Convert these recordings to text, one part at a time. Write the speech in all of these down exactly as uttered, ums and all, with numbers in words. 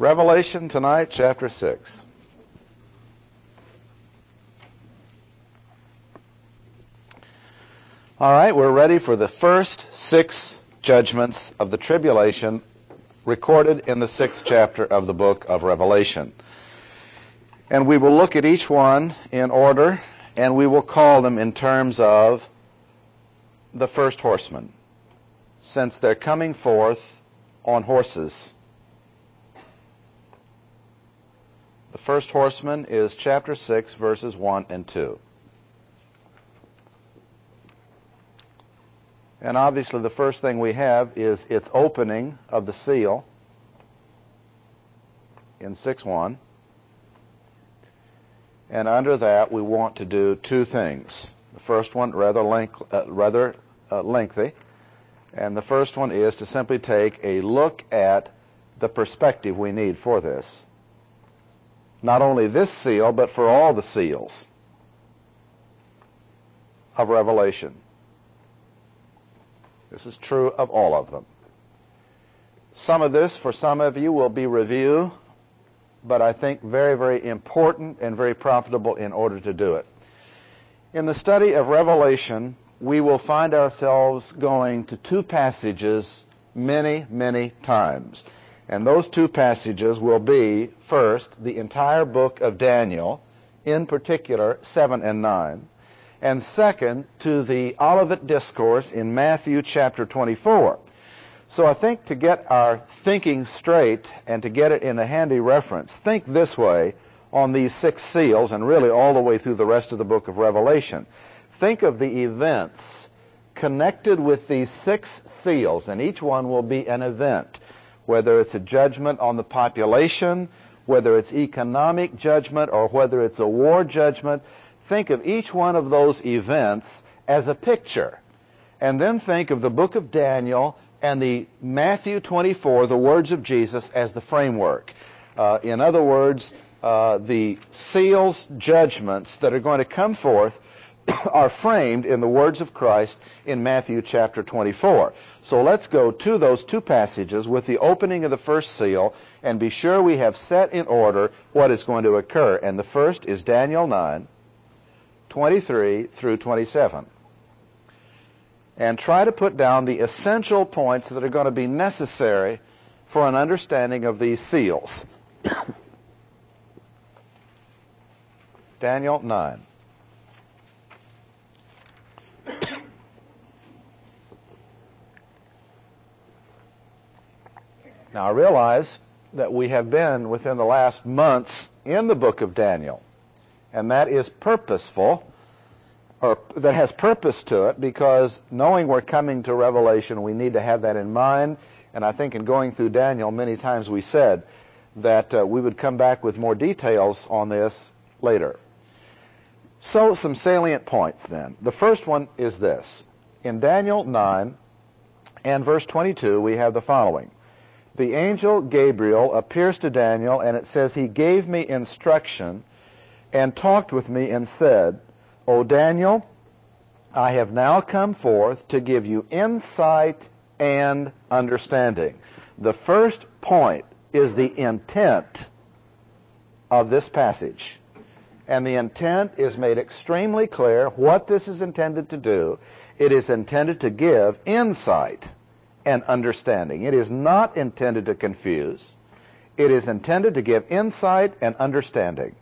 Revelation tonight, chapter six. All right, we're ready for the first six judgments of the tribulation recorded in the sixth chapter of the book of Revelation. And we will look at each one in order, and we will call them in terms of the first horseman, since they're coming forth on horses. The first horseman is chapter six, verses one and two. And obviously the first thing we have is its opening of the seal in six one. And under that we want to do two things. The first one rather, length, uh, rather uh, lengthy. And the first one is to simply take a look at the perspective we need for this. Not only this seal, but for all the seals of Revelation. This is true of all of them. Some of this, for some of you, will be review, but I think very, very important and very profitable in order to do it. In the study of Revelation, we will find ourselves going to two passages many, many times. And those two passages will be, first, the entire book of Daniel, in particular, seven and nine, and second, to the Olivet Discourse in Matthew chapter twenty-four. So I think to get our thinking straight and to get it in a handy reference, think this way on these six seals and really all the way through the rest of the book of Revelation. Think of the events connected with these six seals, and each one will be an event. Whether it's a judgment on the population, whether it's economic judgment, or whether it's a war judgment, think of each one of those events as a picture. And then think of the book of Daniel and the Matthew twenty-four, the words of Jesus, as the framework. Uh, in other words, uh, the seals, judgments that are going to come forth are framed in the words of Christ in Matthew chapter twenty-four. So let's go to those two passages with the opening of the first seal and be sure we have set in order what is going to occur. And the first is Daniel nine, twenty-three through twenty-seven. And try to put down the essential points that are going to be necessary for an understanding of these seals. Daniel nine. Now, I realize that we have been within the last months in the book of Daniel, and that is purposeful, or that has purpose to it, because knowing we're coming to Revelation, we need to have that in mind. And I think in going through Daniel, many times we said that uh, we would come back with more details on this later. So, some salient points then. The first one is this. In Daniel nine and verse twenty-two, we have the following. The angel Gabriel appears to Daniel, and it says, he gave me instruction and talked with me and said, O Daniel, I have now come forth to give you insight and understanding. The first point is the intent of this passage. And the intent is made extremely clear what this is intended to do. It is intended to give insight and understanding. It is not intended to confuse. It is intended to give insight and understanding.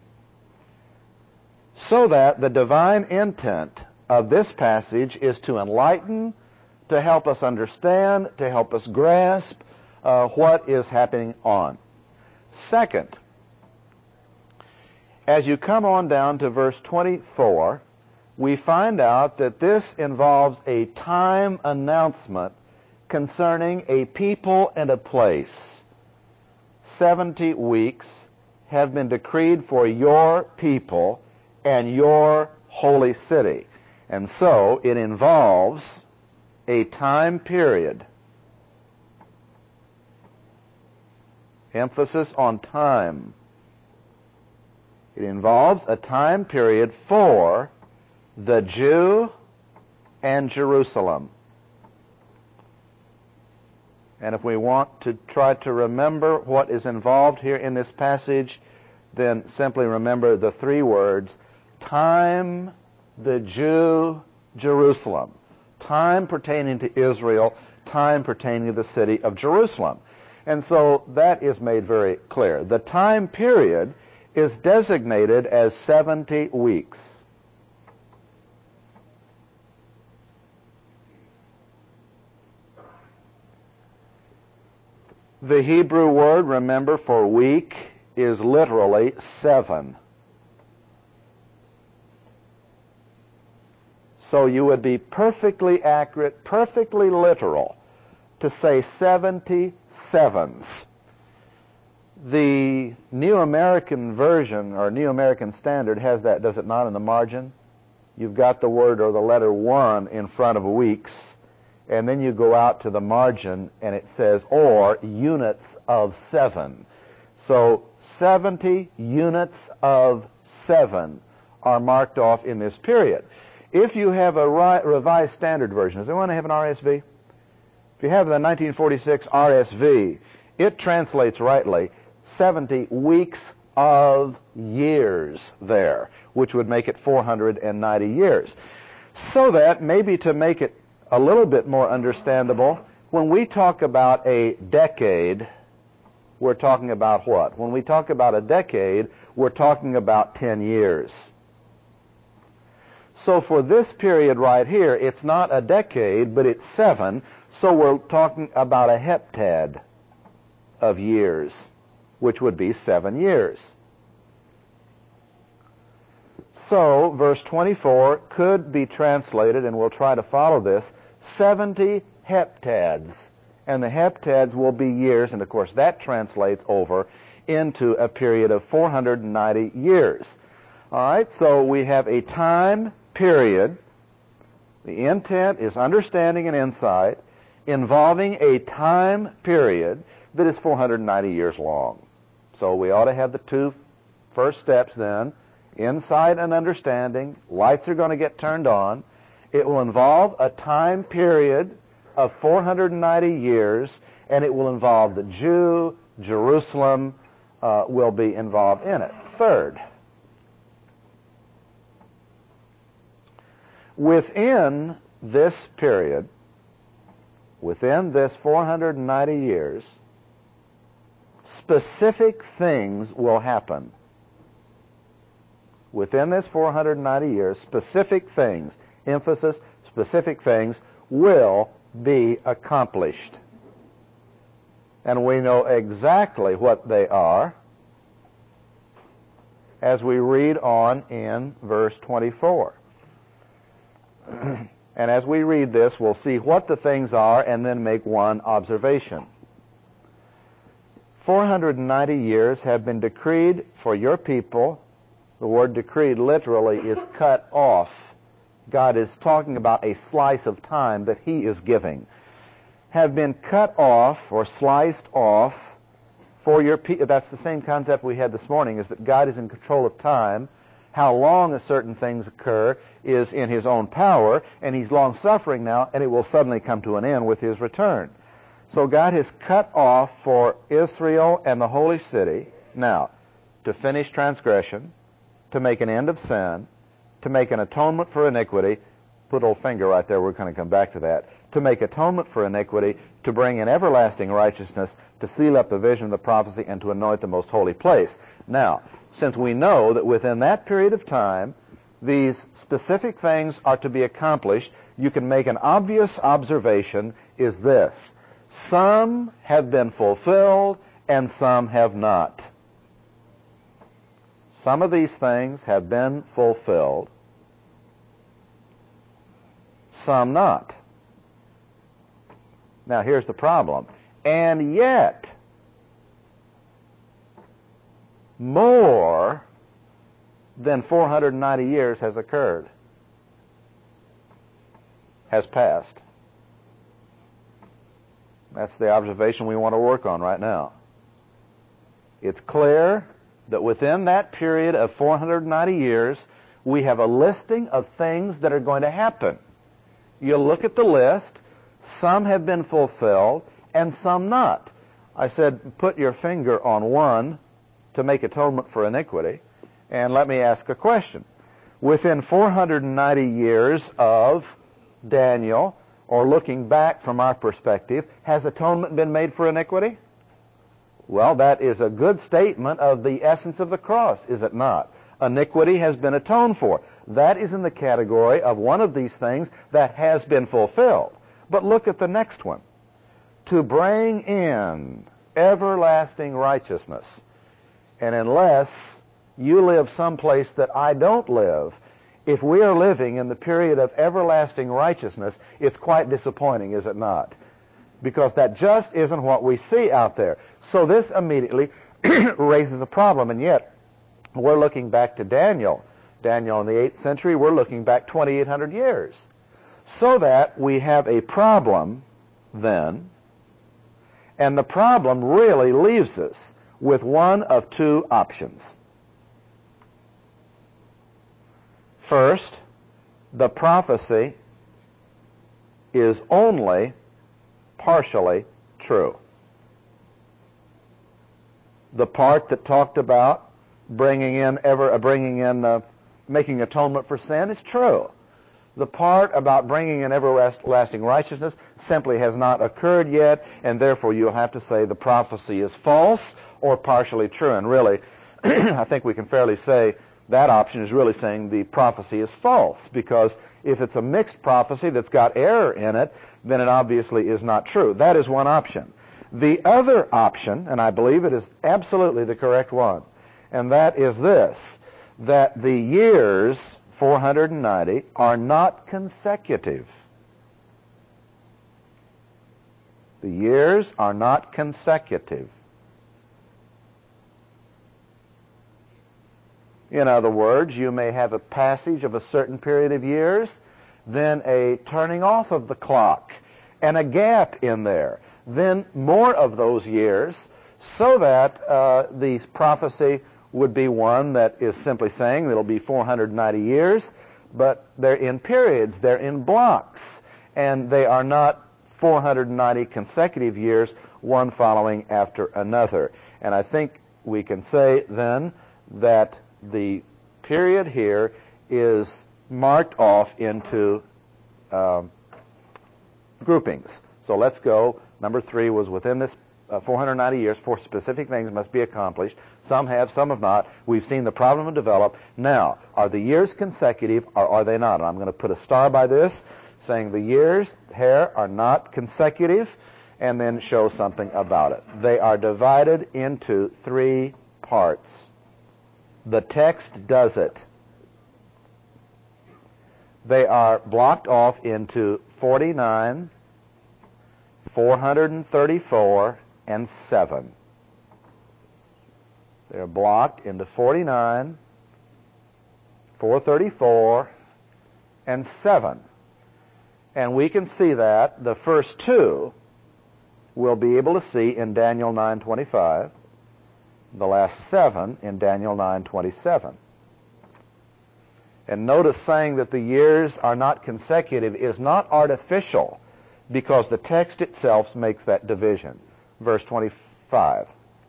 So that the divine intent of this passage is to enlighten, to help us understand, to help us grasp uh, what is happening on. Second, as you come on down to verse twenty-four, we find out that this involves a time announcement concerning a people and a place. Seventy weeks have been decreed for your people and your holy city. And so it involves a time period. Emphasis on time. It involves a time period for the Jew and Jerusalem. And if we want to try to remember what is involved here in this passage, then simply remember the three words, time, the Jew, Jerusalem. Time pertaining to Israel, time pertaining to the city of Jerusalem. And so that is made very clear. The time period is designated as seventy weeks. The Hebrew word, remember, for week is literally seven. So you would be perfectly accurate, perfectly literal to say seventy sevens. The New American Version, or New American Standard, has that, does it not, in the margin? You've got the word or the letter one in front of weeks, and then you go out to the margin and it says, or units of seven. So seventy units of seven are marked off in this period. If you have a Revised Standard Version, does anyone have an R S V? If you have the nineteen forty-six R S V, it translates rightly seventy weeks of years there, which would make it four hundred ninety years. So that, maybe to make it a little bit more understandable, when we talk about a decade, we're talking about what? When we talk about a decade, we're talking about ten years. So for this period right here, it's not a decade, but it's seven, so we're talking about a heptad of years, which would be seven years. So, verse twenty-four could be translated, and we'll try to follow this, seventy heptads. And the heptads will be years, and of course that translates over into a period of four hundred ninety years. All right, so we have a time period. The intent is understanding and insight involving a time period that is four hundred ninety years long. So we ought to have the two first steps then, insight and understanding. Lights are going to get turned on. It will involve a time period of four hundred ninety years, and it will involve the Jew, Jerusalem uh, will be involved in it. Third, within this period, within this four hundred ninety years, specific things will happen. Within this four hundred ninety years, specific things, emphasis, specific things, will be accomplished. And we know exactly what they are as we read on in verse twenty-four. And as we read this, we'll see what the things are and then make one observation. four hundred ninety years have been decreed for your people. The word decreed literally is cut off. God is talking about a slice of time that He is giving. Have been cut off or sliced off for your people. That's the same concept we had this morning, is that God is in control of time. How long a certain things occur is in His own power, and He's long-suffering now, and it will suddenly come to an end with His return. So God has cut off for Israel and the holy city, now, to finish transgression, to make an end of sin, to make an atonement for iniquity. Put a little finger right there, we're going to come back to that. To make atonement for iniquity, to bring in everlasting righteousness, to seal up the vision of the prophecy, and to anoint the most holy place. Now, since we know that within that period of time, these specific things are to be accomplished, you can make an obvious observation, is this: some have been fulfilled and some have not. Some of these things have been fulfilled, some not. Now here's the problem. And yet, more than four hundred ninety years has occurred, has passed. That's the observation we want to work on right now. It's clear that within that period of four hundred ninety years, we have a listing of things that are going to happen. You look at the list, some have been fulfilled, and some not. I said, put your finger on one to make atonement for iniquity, and let me ask a question. Within four hundred ninety years of Daniel, or looking back from our perspective, has atonement been made for iniquity? Well, that is a good statement of the essence of the cross, is it not? Iniquity has been atoned for. That is in the category of one of these things that has been fulfilled. But look at the next one. To bring in everlasting righteousness. And unless you live someplace that I don't live, if we are living in the period of everlasting righteousness, it's quite disappointing, is it not? Because that just isn't what we see out there. So this immediately raises a problem, and yet we're looking back to Daniel. Daniel in the eighth century, we're looking back twenty-eight hundred years. So that we have a problem then, and the problem really leaves us with one of two options. First, the prophecy is only partially true. The part that talked about bringing in ever, uh, bringing in, uh, making atonement for sin is true. The part about bringing in everlasting righteousness simply has not occurred yet, and therefore you'll have to say the prophecy is false or partially true. And really, I think we can fairly say that option is really saying the prophecy is false, because if it's a mixed prophecy that's got error in it, then it obviously is not true. That is one option. The other option, and I believe it is absolutely the correct one, and that is this, that the years four hundred ninety are not consecutive. The years are not consecutive. In other words, you may have a passage of a certain period of years, then a turning off of the clock, and a gap in there, then more of those years, so that uh, the prophecy would be one that is simply saying it'll be four hundred ninety years, but they're in periods, they're in blocks, and they are not four hundred ninety consecutive years, one following after another. And I think we can say then that the period here is marked off into um, groupings. So let's go. Number three was within this uh, four hundred ninety years, four specific things must be accomplished. Some have, some have not. We've seen the problem develop. Now, are the years consecutive or are they not? And I'm going to put a star by this, saying the years here are not consecutive, and then show something about it. They are divided into three parts. The text does it. They are blocked off into forty-nine, four hundred thirty-four, and seven. They're blocked into forty-nine, four thirty-four, and seven. And we can see that the first two we'll be able to see in Daniel nine twenty-five. The last seven in Daniel nine twenty-seven. And notice saying that the years are not consecutive is not artificial, because the text itself makes that division. Verse twenty-five.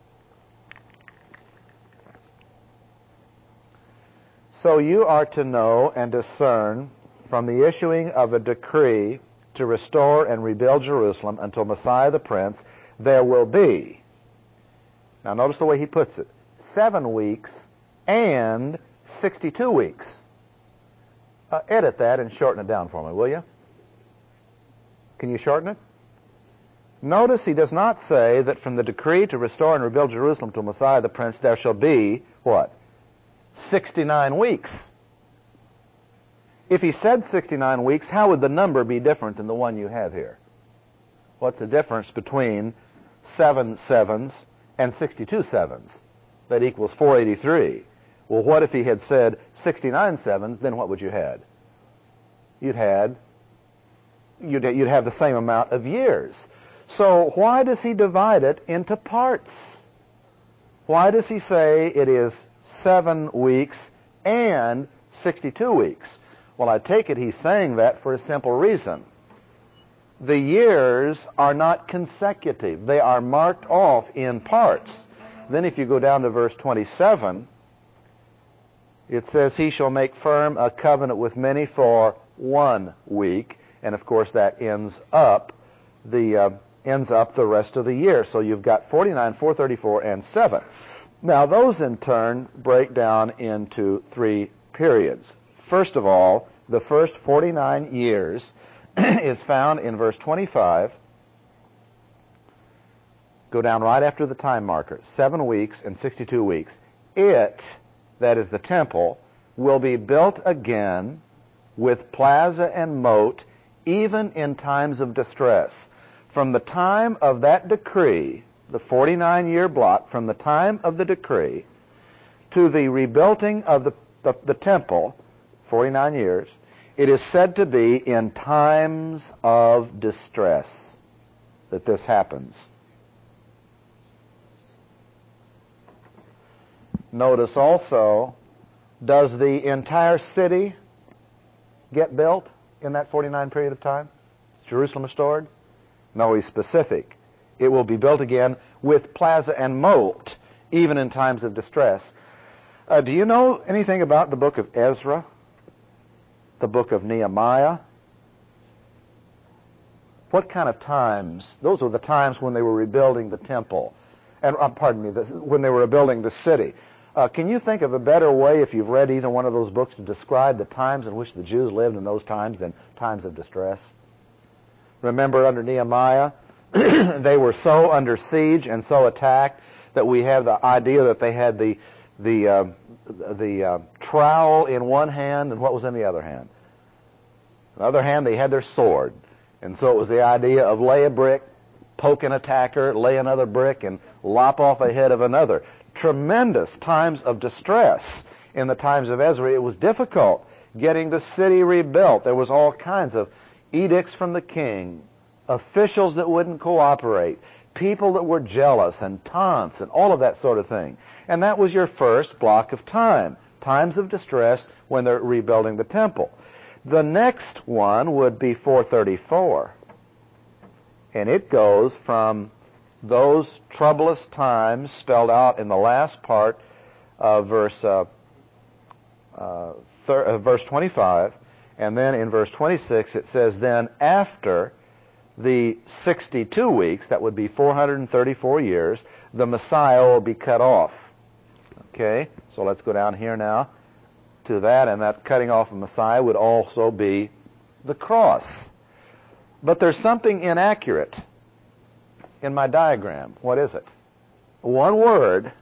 So you are to know and discern from the issuing of a decree to restore and rebuild Jerusalem until Messiah the Prince, there will be. Now notice the way he puts it. Seven weeks and sixty-two weeks. Uh, edit that and shorten it down for me, will you? Can you shorten it? Notice he does not say that from the decree to restore and rebuild Jerusalem to Messiah the Prince there shall be, what? sixty-nine weeks. If he said sixty-nine weeks, how would the number be different than the one you have here? What's the difference between seven sevens and sixty-two sevens? That equals four eighty-three. Well, what if he had said sixty-nine sevens, then what would you had? You'd had, you'd, you'd have the same amount of years. So why does he divide it into parts? Why does he say it is seven weeks and sixty-two weeks? Well, I take it he's saying that for a simple reason. the years are not consecutive. They are marked off in parts. Then if you go down to verse twenty-seven, it says, he shall make firm a covenant with many for one week. And of course that ends up the uh, ends up the rest of the year. So you've got forty-nine, four thirty-four, and seven. Now those in turn break down into three periods. First of all, the first forty-nine years is found in verse twenty-five. Go down right after the time marker. Seven weeks and sixty-two weeks. It, that is the temple, will be built again with plaza and moat, even in times of distress. From the time of that decree, the forty-nine year block, from the time of the decree to the rebuilding of the, the, the temple, forty-nine years, it is said to be in times of distress that this happens. Notice also, does the entire city get built in that forty-nine period of time? Is Jerusalem restored? No, he's specific. It will be built again with plaza and moat, even in times of distress. Uh, do you know anything about the book of Ezra? The book of Nehemiah? What kind of times? Those were the times when they were rebuilding the temple. And, uh, pardon me, the, when they were rebuilding the city. Uh, can you think of a better way, if you've read either one of those books, to describe the times in which the Jews lived in those times than times of distress? Remember, under Nehemiah, they were so under siege and so attacked that we have the idea that they had the the uh, the uh, trowel in one hand, and what was in the other hand? On the other hand, they had their sword. And so it was the idea of lay a brick, poke an attacker, lay another brick, and lop off a head of another. Tremendous times of distress. In the times of Ezra, it was difficult getting the city rebuilt. There was all kinds of edicts from the king, officials that wouldn't cooperate, people that were jealous, and taunts, and all of that sort of thing. And that was your first block of time, times of distress when they're rebuilding the temple. The next one would be four thirty-four. And it goes from those troublous times spelled out in the last part of verse uh, uh, thir- uh, verse twenty-five, and then in verse twenty-six it says, then after the sixty-two weeks, that would be four hundred thirty-four years, the Messiah will be cut off. Okay, so let's go down here now to that, and that cutting off of Messiah would also be the cross. But there's something inaccurate in my diagram. What is it? One word.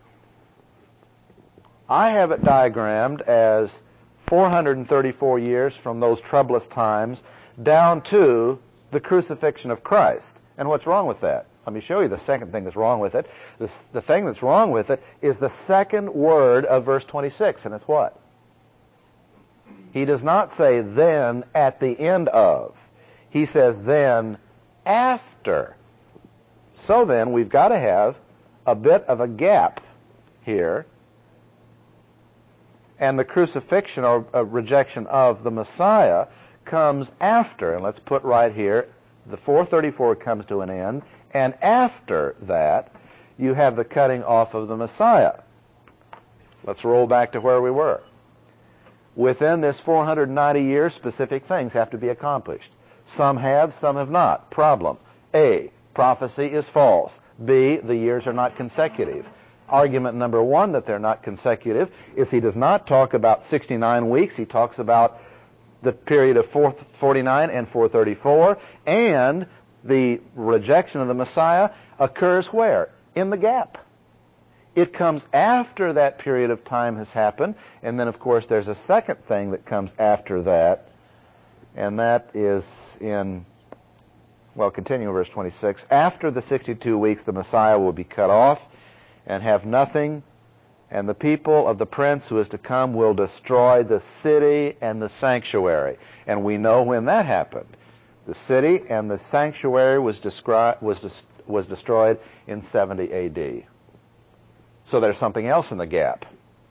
I have it diagrammed as four hundred thirty-four years from those troublous times down to the crucifixion of Christ. And what's wrong with that? Let me show you the second thing that's wrong with it. This, the thing that's wrong with it is the second word of verse twenty-six, and it's what? He does not say then at the end of. He says then after. So then we've got to have a bit of a gap here. And the crucifixion or uh, rejection of the Messiah comes after. And let's put right here, the four thirty-four comes to an end. And after that, you have the cutting off of the Messiah. Let's roll back to where we were. Within this four hundred ninety years, specific things have to be accomplished. Some have, some have not. Problem. A, prophecy is false. B, the years are not consecutive. Argument number one that they're not consecutive is he does not talk about sixty-nine weeks. He talks about the period of four forty-nine and four thirty-four, and the rejection of the Messiah occurs where? In the gap. It comes after that period of time has happened, and then of course there's a second thing that comes after that, and that is in, well, continue verse twenty-six. After the sixty-two weeks the Messiah will be cut off and have nothing, and the people of the prince who is to come will destroy the city and the sanctuary. And we know when that happened. The city and the sanctuary was, descri- was, des- was destroyed in seventy A D. So there's something else in the gap.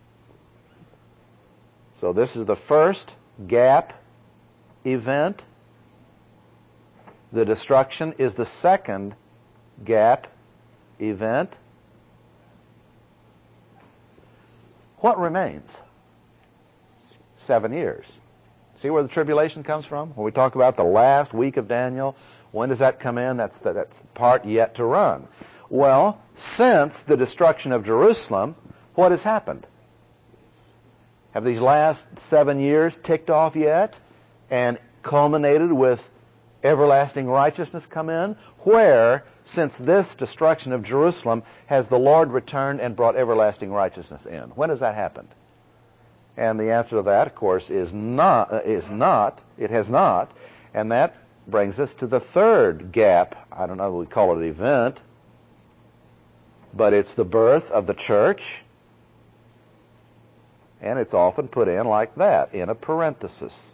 So this is the first gap event. The destruction is the second gap event. What remains? Seven years. See where the tribulation comes from? When we talk about the last week of Daniel, when does that come in? That's the, that's the part yet to run. Well, since the destruction of Jerusalem, what has happened? Have these last seven years ticked off yet and culminated with everlasting righteousness come in? Where, since this destruction of Jerusalem, has the Lord returned and brought everlasting righteousness in? When has that happened? And the answer to that, of course, is not, uh, is not, it has not, and that brings us to the third gap. I don't know if we call it an event, but it's the birth of the church, and it's often put in like that, in a parenthesis.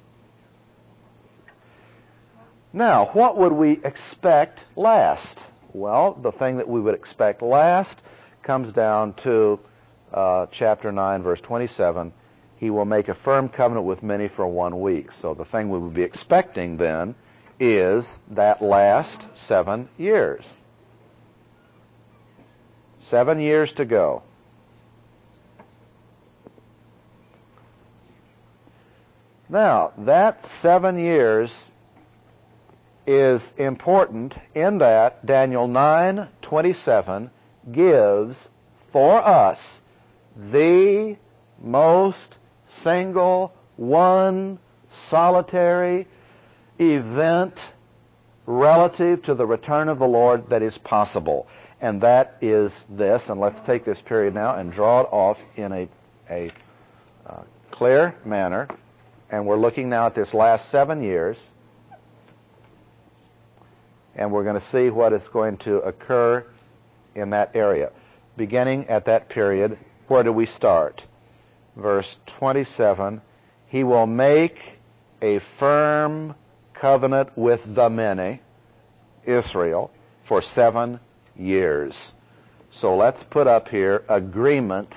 Now, what would we expect last? Well, the thing that we would expect last comes down to uh, chapter nine, verse twenty-seven. He will make a firm covenant with many for one week. So the thing we would be expecting then is that last seven years. Seven years to go. Now, that seven years is important in that Daniel nine twenty-seven gives for us the most single, one, solitary event relative to the return of the Lord that is possible. And that is this, and let's take this period now and draw it off in a, a uh, clear manner. And we're looking now at this last seven years. And we're going to see what is going to occur in that area. Beginning at that period, where do we start? Verse twenty-seven, he will make a firm covenant with the many, Israel, for seven years. So let's put up here agreement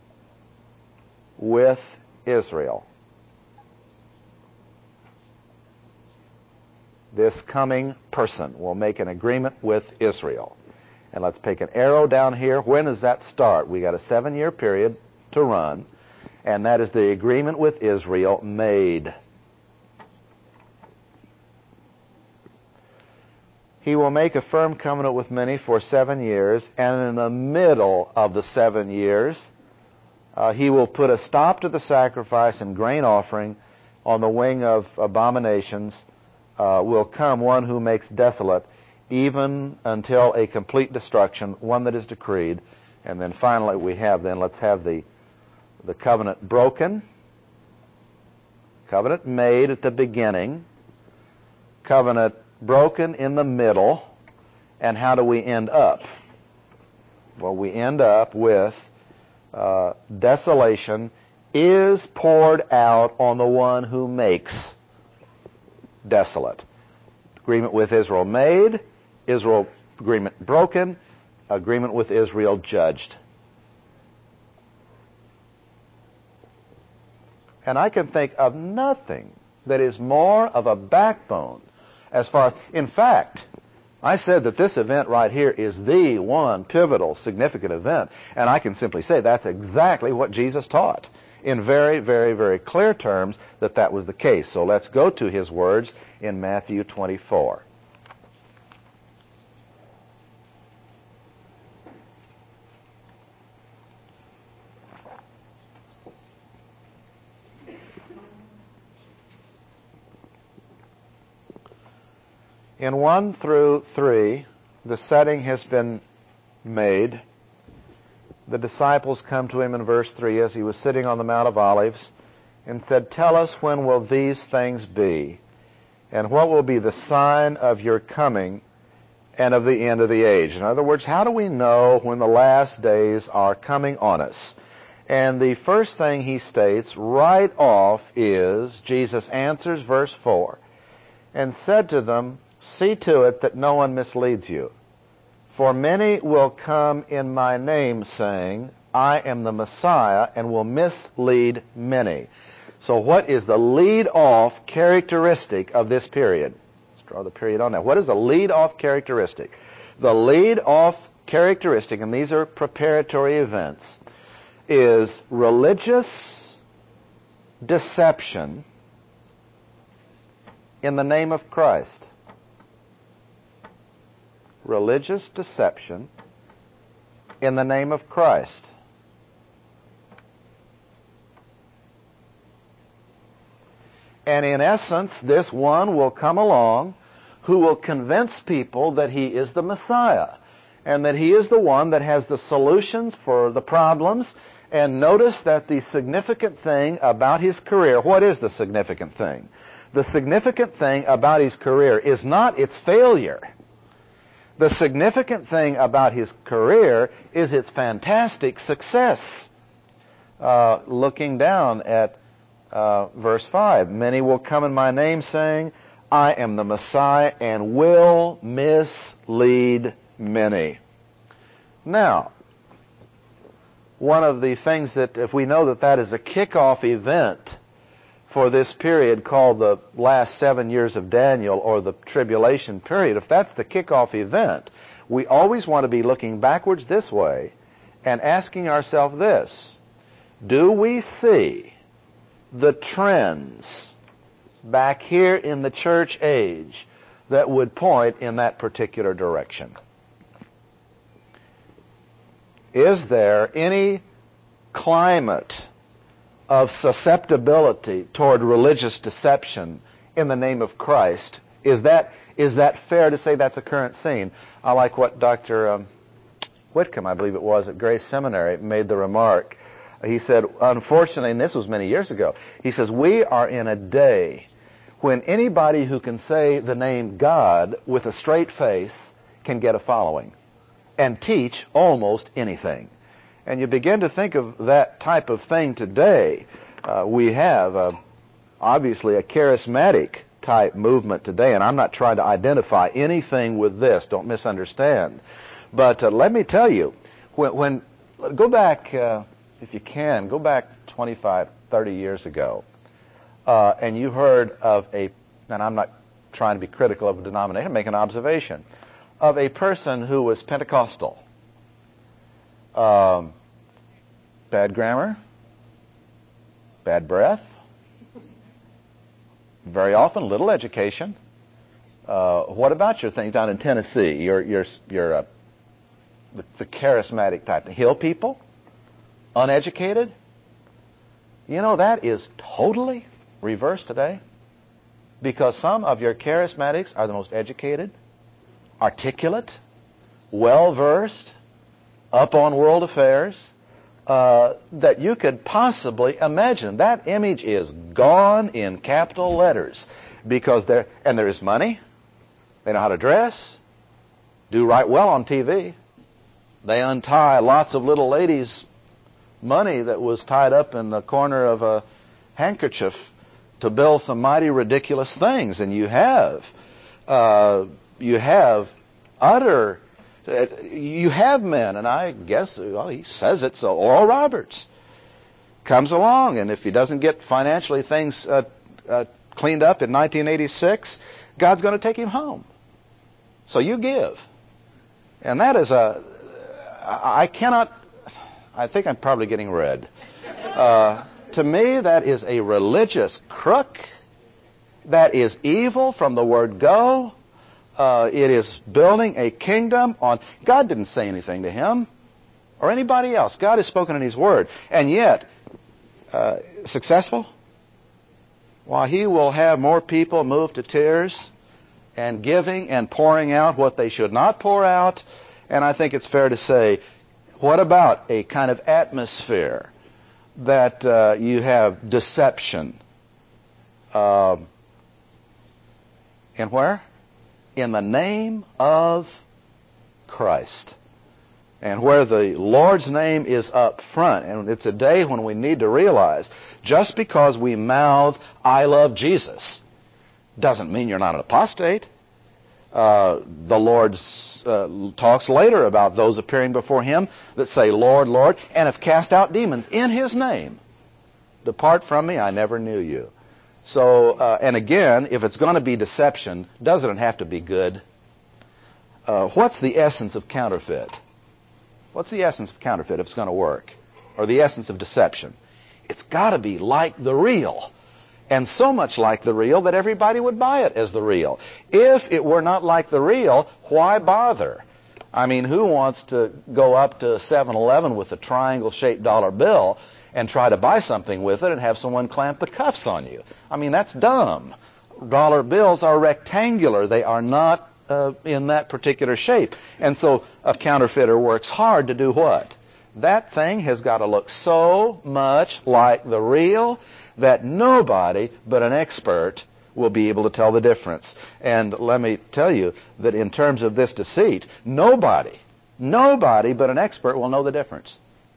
with Israel. This coming person will make an agreement with Israel. And let's take an arrow down here. When does that start? We got a seven-year period to run, and that is the agreement with Israel made. He will make a firm covenant with many for seven years, and in the middle of the seven years, uh, he will put a stop to the sacrifice and grain offering. On the wing of abominations uh, will come one who makes desolate, even until a complete destruction, one that is decreed. And then finally we have then, let's have the, the covenant broken, covenant made at the beginning, covenant broken in the middle, and how do we end up? Well, we end up with uh, desolation is poured out on the one who makes desolate. Agreement with Israel made, Israel agreement broken, agreement with Israel judged. And I can think of nothing that is more of a backbone as far as, in fact, I said that this event right here is the one pivotal, significant event, and I can simply say that's exactly what Jesus taught in very, very, very clear terms that that was the case. So let's go to his words in Matthew twenty-four. In one through three, the setting has been made. The disciples come to him in verse three as he was sitting on the Mount of Olives and said, "Tell us, when will these things be? And what will be the sign of your coming and of the end of the age?" In other words, how do we know when the last days are coming on us? And the first thing he states right off is, Jesus answers, verse four, and said to them, "See to it that no one misleads you. For many will come in my name, saying, I am the Messiah, and will mislead many." So what is the lead-off characteristic of this period? draw the period on that. What is the lead-off characteristic? The lead-off characteristic, and these are preparatory events, is religious deception in the name of Christ. Religious deception in the name of Christ. And in essence, this one will come along who will convince people that he is the Messiah and that he is the one that has the solutions for the problems. And notice that the significant thing about his career, what is the significant thing? The significant thing about his career is not its failure. The significant thing about his career is its fantastic success. Uh, looking down at uh, verse five, many will come in my name saying, I am the Messiah, and will mislead many. Now, one of the things that, if we know that that is a kickoff event for this period called the last seven years of Daniel, or the tribulation period, if that's the kickoff event, we always want to be looking backwards this way and asking ourselves this: do we see the trends back here in the church age that would point in that particular direction? Is there any climate of susceptibility toward religious deception in the name of Christ? Is that is that fair to say that's a current scene? I like what Doctor Um, Whitcomb, I believe it was, at Grace Seminary made the remark. He said, unfortunately, and this was many years ago, he says, we are in a day when anybody who can say the name God with a straight face can get a following and teach almost anything. And you begin to think of that type of thing today. Uh, we have, uh, obviously, a charismatic type movement today, and I'm not trying to identify anything with this. Don't misunderstand. But uh, let me tell you, when, when go back, uh, if you can, go back twenty-five, thirty years ago, uh, and you heard of a, and I'm not trying to be critical of a denomination, make an observation, of a person who was Pentecostal. Um, bad grammar, bad breath, very often little education. Uh, what about your thing down in Tennessee? Your your your uh, the, the charismatic type, the hill people, uneducated. You know, that is totally reversed today, because some of your charismatics are the most educated, articulate, well versed, up on world affairs, uh, that you could possibly imagine. That image is gone in capital letters, because there, and there is money, they know how to dress, do right well on T V. They untie lots of little ladies' money that was tied up in the corner of a handkerchief to build some mighty ridiculous things. And you have, uh, you have utter You have men, and I guess, well, he says it, so Oral Roberts comes along, and if he doesn't get financially things uh, uh, cleaned up in nineteen eighty-six, God's going to take him home. So you give. And that is a, I cannot, I think I'm probably getting red. Uh, to me, that is a religious crook. That is evil from the word go. Uh, it is building a kingdom on... God didn't say anything to him or anybody else. God has spoken in His Word. And yet, uh, successful? Why, he will have more people moved to tears and giving and pouring out what they should not pour out. And I think it's fair to say, what about a kind of atmosphere that uh, you have deception? Uh, and where? In the name of Christ. And where the Lord's name is up front. And it's a day when we need to realize, just because we mouth, I love Jesus, doesn't mean you're not an apostate. Uh, the Lord uh, talks later about those appearing before Him that say, Lord, Lord, and have cast out demons in His name. Depart from me, I never knew you. So, uh, and again, if it's going to be deception, doesn't it have to be good? Uh, what's the essence of counterfeit? What's the essence of counterfeit if it's going to work? Or the essence of deception? It's got to be like the real. And so much like the real that everybody would buy it as the real. If it were not like the real, why bother? I mean, who wants to go up to seven eleven with a triangle-shaped dollar bill and try to buy something with it and have someone clamp the cuffs on you? I mean, that's dumb. Dollar bills are rectangular. They are not uh, in that particular shape. And so a counterfeiter works hard to do what? That thing has got to look so much like the real that nobody but an expert will be able to tell the difference. And let me tell you that in terms of this deceit, nobody, nobody but an expert will know the difference.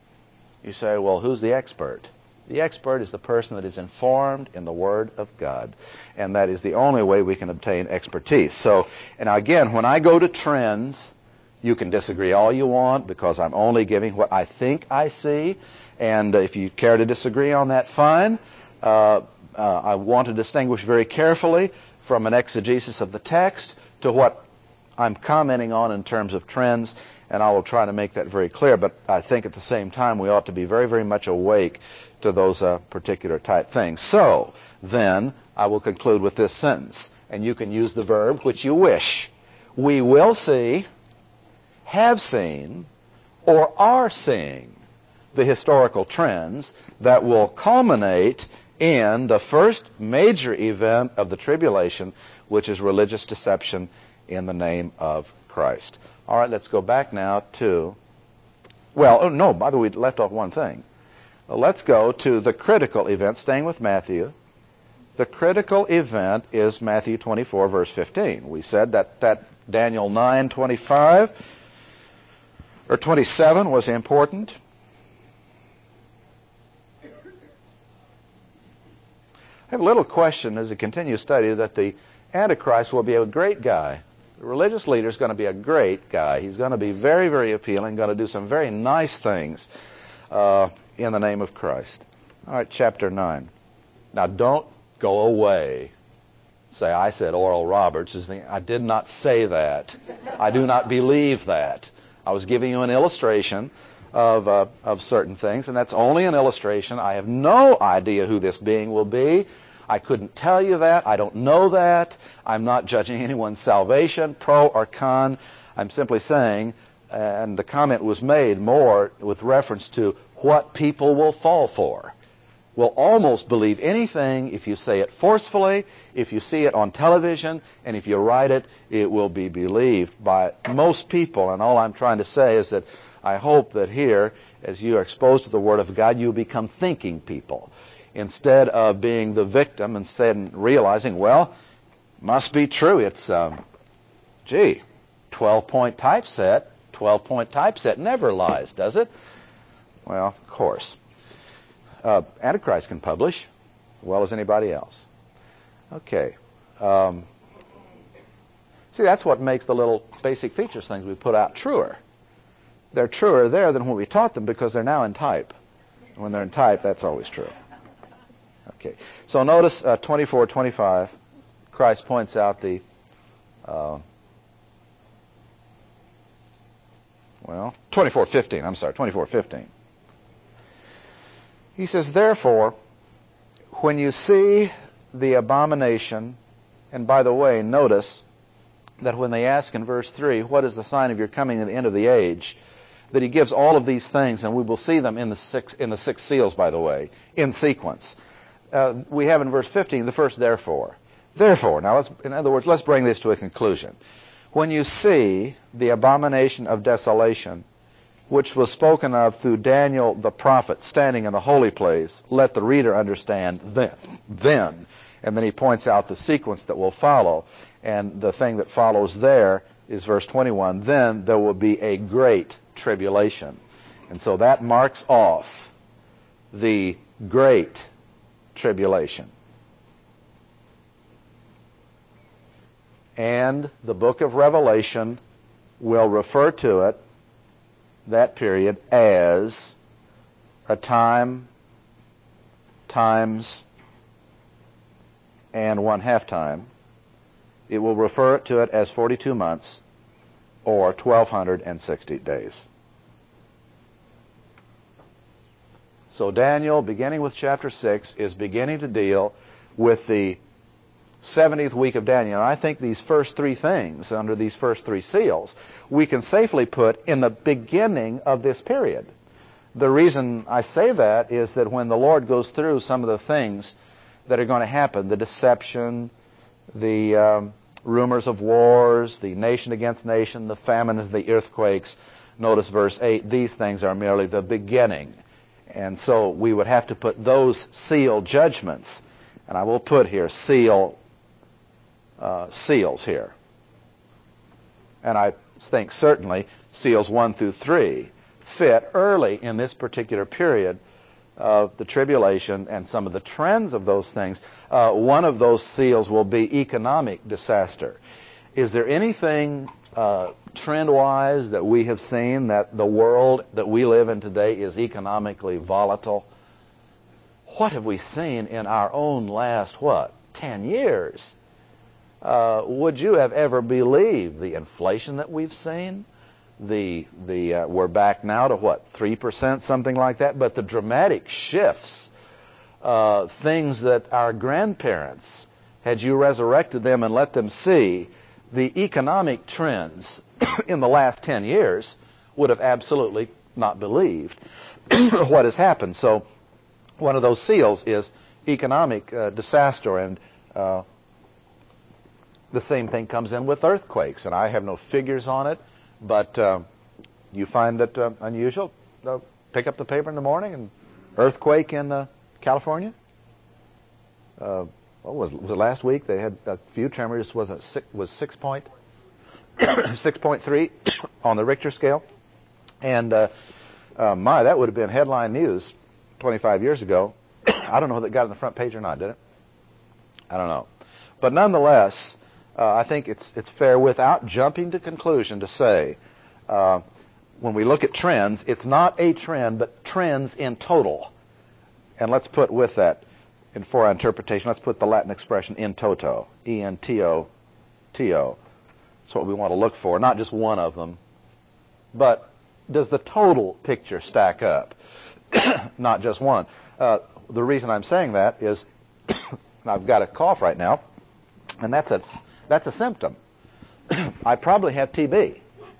You say, well, who's the expert? The expert is the person that is informed in the Word of God. And that is the only way we can obtain expertise. So, and again, when I go to trends, you can disagree all you want because I'm only giving what I think I see. And if you care to disagree on that, fine. Uh, uh, I want to distinguish very carefully from an exegesis of the text to what I'm commenting on in terms of trends, and I will try to make that very clear. But I think at the same time we ought to be very, very much awake to those uh, particular type things. So, then, I will conclude with this sentence, and you can use the verb which you wish. We will see, have seen, or are seeing the historical trends that will culminate in the first major event of the tribulation, which is religious deception in the name of Christ. All right, let's go back now to, well, oh no, by the way, we left off one thing. Let's go to the critical event, staying with Matthew. The critical event is Matthew twenty-four, verse fifteen. We said that, that Daniel nine twenty-five or twenty-seven was important. I have a little question as we continue study that the Antichrist will be a great guy. The religious leader is going to be a great guy. He's going to be very, very appealing, going to do some very nice things uh, in the name of Christ. All right, chapter nine. Now, don't go away. Say, I said Oral Roberts. I did not say that. I do not believe that. I was giving you an illustration of uh, of certain things, and that's only an illustration. I have no idea who this being will be. I couldn't tell you that. I don't know that. I'm not judging anyone's salvation, pro or con. I'm simply saying, and the comment was made more with reference to what people will fall for. Will almost believe anything if you say it forcefully, if you see it on television, and if you write it, it will be believed by most people. And all I'm trying to say is that I hope that here, as you are exposed to the Word of God, you become thinking people. Instead of being the victim, instead realizing, well, must be true. It's, um, gee, twelve-point typeset. twelve-point typeset never lies, does it? Well, of course. Uh, Antichrist can publish as well as anybody else. Okay. Um, see, that's what makes the little basic features things we put out truer. They're truer there than when we taught them because they're now in type. When they're in type, that's always true. Okay. So notice uh, twenty-four twenty-five, Christ points out the, uh, well, twenty-four fifteen, I'm sorry, twenty-four fifteen. He says, therefore, when you see the abomination, and by the way, notice that when they ask in verse three, what is the sign of your coming at the end of the age, that he gives all of these things, and we will see them in the six, in the six seals, by the way, in sequence. Uh, we have in verse fifteen the first therefore. Therefore, now let's, in other words, let's bring this to a conclusion. When you see the abomination of desolation, which was spoken of through Daniel the prophet standing in the holy place, let the reader understand then. Then. And then he points out the sequence that will follow. And the thing that follows there is verse twenty-one. Then there will be a great tribulation. And so that marks off the great tribulation. And the book of Revelation will refer to it, that period, as a time, times, and one half time, it will refer to it as forty-two months or twelve sixty days. So Daniel, beginning with chapter six, is beginning to deal with the seventieth week of Daniel. And I think these first three things, under these first three seals, we can safely put in the beginning of this period. The reason I say that is that when the Lord goes through some of the things that are going to happen, the deception, the um, rumors of wars, the nation against nation, the famines, the earthquakes, notice verse eight, these things are merely the beginning. And so we would have to put those seal judgments, and I will put here seal uh, seals here. And I think certainly seals one through three fit early in this particular period of the tribulation and some of the trends of those things. Uh, one of those seals will be economic disaster. Is there anything uh, trend-wise that we have seen that the world that we live in today is economically volatile? What have we seen in our own last, what, ten years? Uh, would you have ever believed the inflation that we've seen? The the uh, we're back now to what, three percent, something like that. But the dramatic shifts, uh, things that our grandparents, had you resurrected them and let them see the economic trends in the last ten years, would have absolutely not believed what has happened. So one of those seals is economic uh, disaster, and uh, the same thing comes in with earthquakes. And I have no figures on it. But uh, you find it uh, unusual? Uh, pick up the paper in the morning and earthquake in uh, California. Uh, what was it? Was it last week? They had a few tremors. Was it six, was six point six point three on the Richter scale? And uh, uh, my, that would have been headline news twenty-five years ago. I don't know if it got on the front page or not. Did it? I don't know. But nonetheless, Uh, I think it's it's fair, without jumping to conclusion, to say, uh, when we look at trends, it's not a trend, but trends in total. And let's put with that, in for our interpretation, let's put the Latin expression in toto, E N T O T O. That's what we want to look for, not just one of them, but does the total picture stack up? Not just one. Uh, the reason I'm saying that is, I've got a cough right now, and that's a That's a symptom. I probably have T B.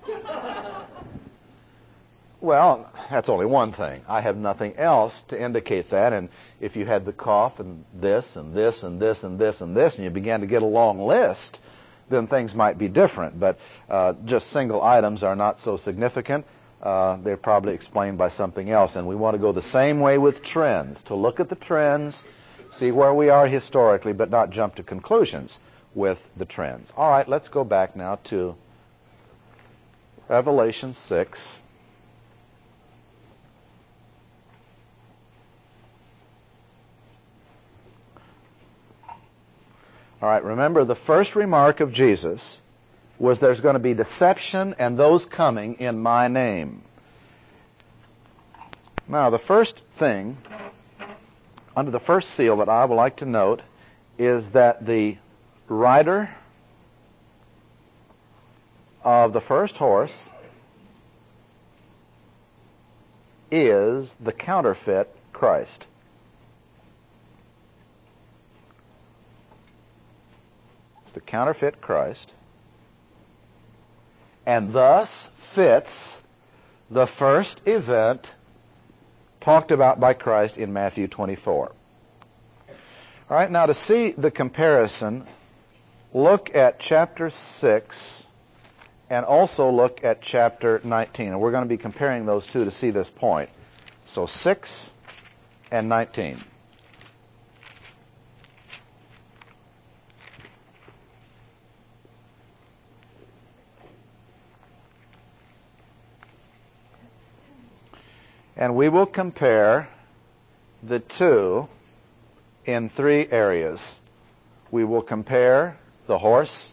Well, that's only one thing. I have nothing else to indicate that. And if you had the cough and this and this and this and this and this, and you began to get a long list, then things might be different. But uh, just single items are not so significant. Uh, they're probably explained by something else. And we want to go the same way with trends, to look at the trends, see where we are historically, but not jump to conclusions with the trends. All right, let's go back now to Revelation six. All right, remember the first remark of Jesus was there's going to be deception and those coming in my name. Now, the first thing under the first seal that I would like to note is that the rider of the first horse is the counterfeit Christ. It's the counterfeit Christ, and thus fits the first event talked about by Christ in Matthew twenty-four. All right, now to see the comparison, look at chapter six and also look at chapter nineteen. And we're going to be comparing those two to see this point. So six and nineteen. And we will compare the two in three areas. We will compare the horse.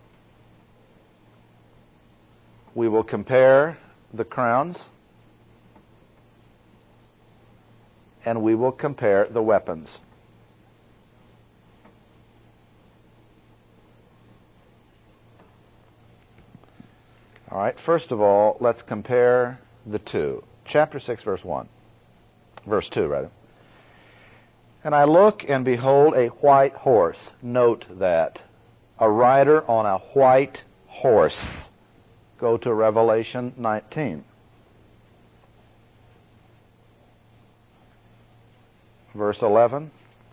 We will compare the crowns. And we will compare the weapons. All right, first of all, let's compare the two. Chapter six, verse one. Verse two, rather. And I look, and behold, a white horse. Note that. A rider on a white horse. Go to Revelation nineteen. Verse eleven.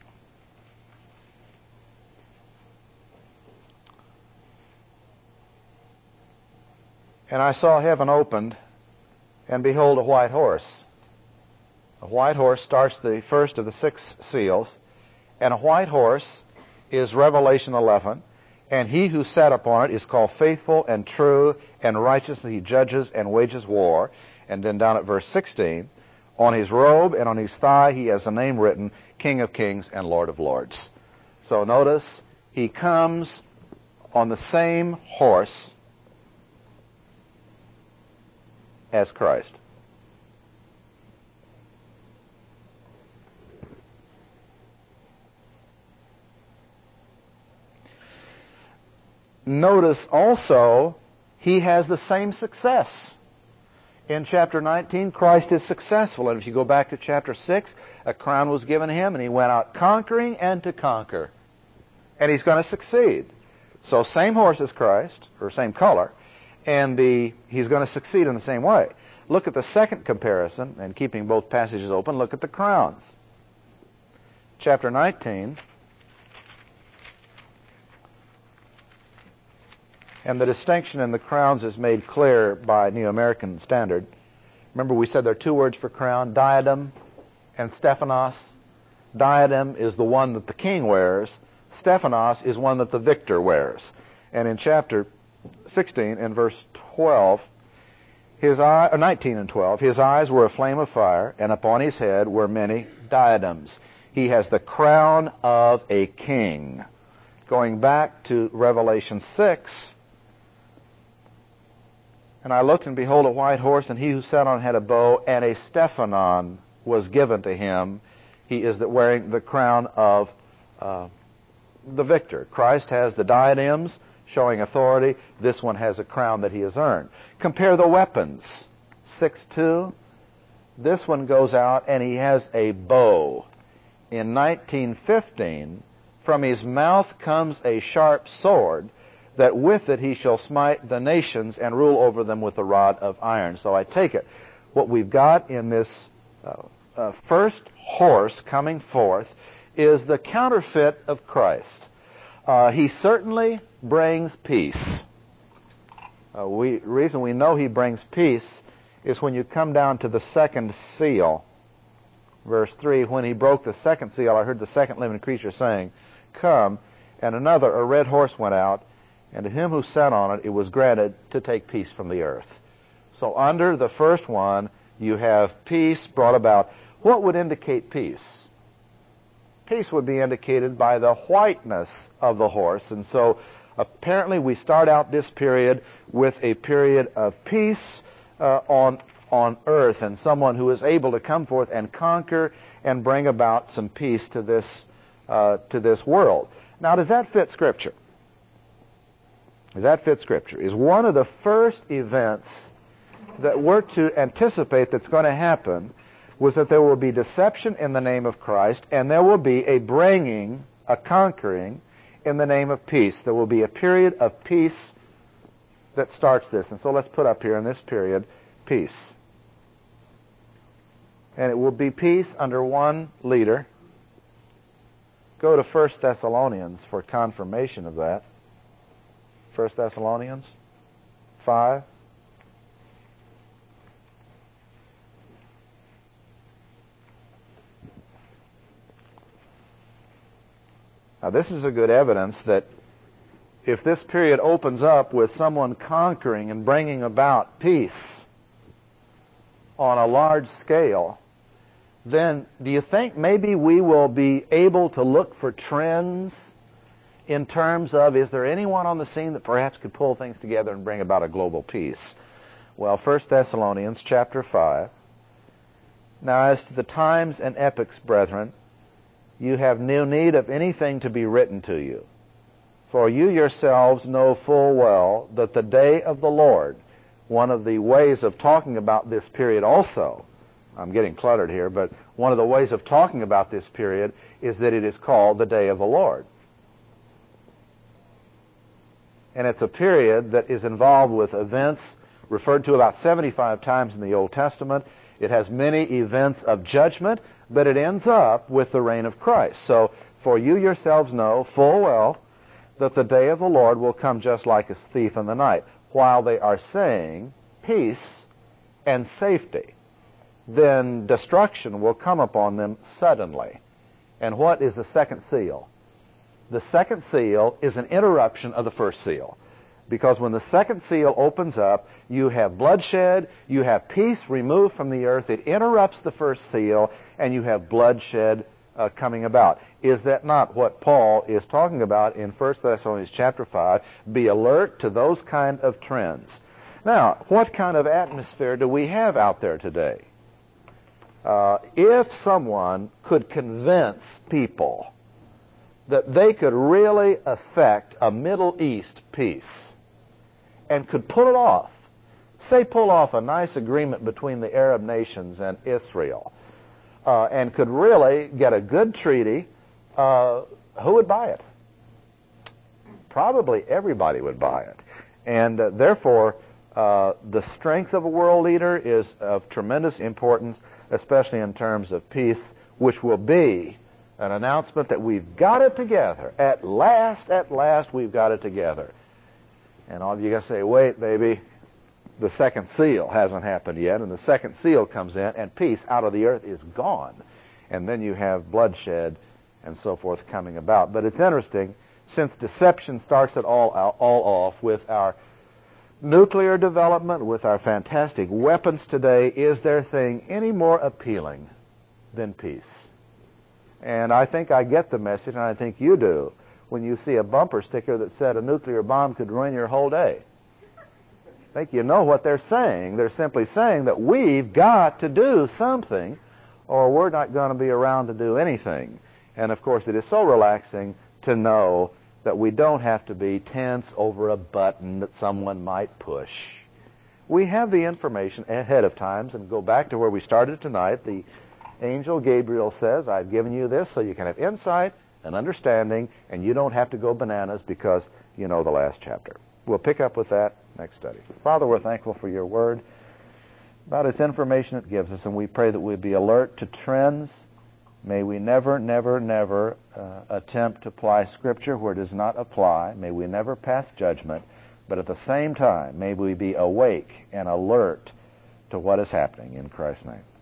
And I saw heaven opened, and behold, a white horse. A white horse starts the first of the six seals, and a white horse is Revelation eleven, and he who sat upon it is called Faithful and True, and righteously he judges and wages war. And then down at verse sixteen, on his robe and on his thigh he has a name written, King of Kings and Lord of Lords. So notice, he comes on the same horse as Christ. Notice also, he has the same success. In chapter nineteen, Christ is successful. And if you go back to chapter six, a crown was given him, and he went out conquering and to conquer. And he's going to succeed. So same horse as Christ, or same color, and the he's going to succeed in the same way. Look at the second comparison, and keeping both passages open, look at the crowns. Chapter nineteen. And the distinction in the crowns is made clear by New American Standard. Remember, we said there are two words for crown, diadem and Stephanos. Diadem is the one that the king wears. Stephanos is one that the victor wears. And in chapter sixteen, in verse twelve, his eye, or nineteen and twelve, his eyes were a flame of fire, and upon his head were many diadems. He has the crown of a king. Going back to Revelation six, and I looked, and behold, a white horse, and he who sat on it had a bow, and a Stephanon was given to him. He is wearing the crown of uh, the victor. Christ has the diadems, showing authority. This one has a crown that he has earned. Compare the weapons. six two. This one goes out, and he has a bow. In nineteen fifteen, from his mouth comes a sharp sword, that with it he shall smite the nations and rule over them with a rod of iron. So I take it, what we've got in this uh, uh, first horse coming forth is the counterfeit of Christ. Uh, he certainly brings peace. Uh, we reason we know he brings peace is when you come down to the second seal, verse three. When he broke the second seal, I heard the second living creature saying, Come, and another, a red horse, went out, and to him who sat on it, it was granted to take peace from the earth. So under the first one, you have peace brought about. What would indicate peace? Peace would be indicated by the whiteness of the horse. And so apparently we start out this period with a period of peace uh, on, on earth, and someone who is able to come forth and conquer and bring about some peace to this, uh, to this world. Now, does that fit Scripture? Does that fit Scripture? Is one of the first events that we're to anticipate that's going to happen was that there will be deception in the name of Christ, and there will be a bringing, a conquering in the name of peace. There will be a period of peace that starts this. And so let's put up here in this period, peace. And it will be peace under one leader. Go to First Thessalonians for confirmation of that. First Thessalonians five. Now this is a good evidence that if this period opens up with someone conquering and bringing about peace on a large scale, then do you think maybe we will be able to look for trends in terms of, is there anyone on the scene that perhaps could pull things together and bring about a global peace? Well, First Thessalonians chapter five. Now as to the times and epochs, brethren, you have no need of anything to be written to you. For you yourselves know full well that the day of the Lord one of the ways of talking about this period also, I'm getting cluttered here, but one of the ways of talking about this period is that it is called the Day of the Lord. And it's a period that is involved with events referred to about seventy-five times in the Old Testament. It has many events of judgment, but it ends up with the reign of Christ. So, for you yourselves know full well that the day of the Lord will come just like a thief in the night. While they are saying peace and safety, then destruction will come upon them suddenly. And what is the second seal? The second seal is an interruption of the first seal. Because when the second seal opens up, you have bloodshed, you have peace removed from the earth, it interrupts the first seal, and you have bloodshed uh, coming about. Is that not what Paul is talking about in First Thessalonians chapter five? Be alert to those kind of trends. Now, what kind of atmosphere do we have out there today? Uh, if someone could convince people that they could really affect a Middle East peace and could pull it off, say pull off a nice agreement between the Arab nations and Israel, uh, and could really get a good treaty, uh, who would buy it? Probably everybody would buy it. And uh, therefore, uh, the strength of a world leader is of tremendous importance, especially in terms of peace, which will be an announcement that we've got it together. At last, at last, we've got it together. And all of you got to say, wait, baby, the second seal hasn't happened yet, and the second seal comes in, and peace out of the earth is gone. And then you have bloodshed and so forth coming about. But it's interesting, since deception starts it all, all off with our nuclear development, with our fantastic weapons today, is there thing any more appealing than peace? And I think I get the message, and I think you do, when you see a bumper sticker that said a nuclear bomb could ruin your whole day. I think you know what they're saying. They're simply saying that we've got to do something, or we're not going to be around to do anything. And of course, it is so relaxing to know that we don't have to be tense over a button that someone might push. We have the information ahead of time, and go back to where we started tonight. The angel Gabriel says, I've given you this so you can have insight and understanding, and you don't have to go bananas because you know the last chapter. We'll pick up with that next study. Father, we're thankful for your word, about its information it gives us, and we pray that we'd be alert to trends. May we never, never, never uh, attempt to apply Scripture where it does not apply. May we never pass judgment, but at the same time, may we be awake and alert to what is happening in Christ's name.